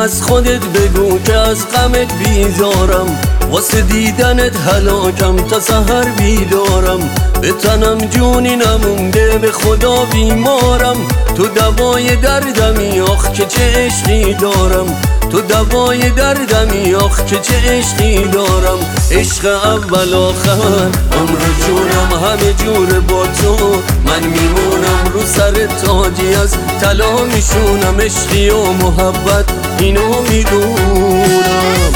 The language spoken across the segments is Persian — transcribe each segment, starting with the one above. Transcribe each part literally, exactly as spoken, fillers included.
از خودت بگو که از غمت بیزارم، واسه دیدنت هلاکم تا سحر بیدارم. به تنم جونی نمونده به خدا بیمارم، تو دوای دردمی آخ که چه عشقی دارم، تو دوای دردمی آخ که چه عشقی دارم. عشق اول آخر عمر جونم همه جور با تو، من میمونم رو سر تاجی از طلا میشونم. عشقی و محبت اینو میدونم.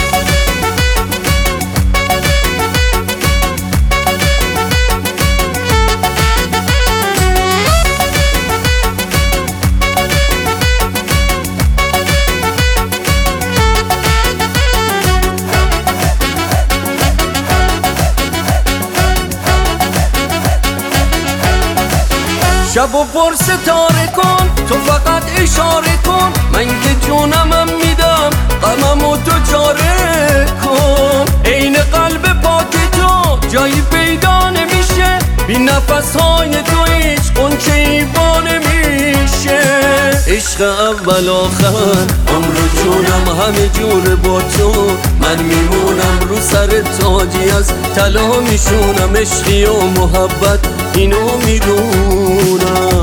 شب و پر ستاره کن، تو فقط اشاره کن، من که جونمم میدم غممو تو چاره کن. عین قلب پاک تو جایی پیدا نمیشه، بی نفسهای تو هیچ غنچه ایوا نمیشه. عشق اول آخر عمر جونم همه جور با تو، من میمونم رو سر تاجی از طلا میشونم. عشقی و محبت اینو میدونم.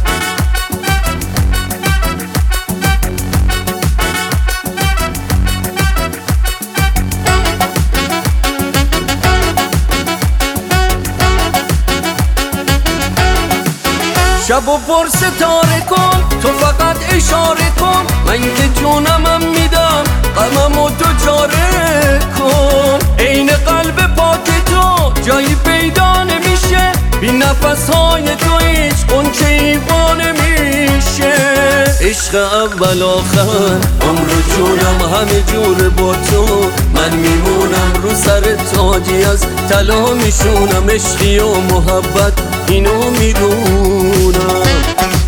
شب و پر ستاره کن، تو فقط اشاره کن، من که جونمم میدم غممو تو چاره کن. عین قلب پاک تو جایی پیدا نمیشه، بی نفسهای تو هیچ غنچه ایوا نمیشه. عشق اول آخر عمر جونم همه جور با تو، من میمونم رو سر تاجی از طلا میشونم. عشقی و محبت اینو میدونم.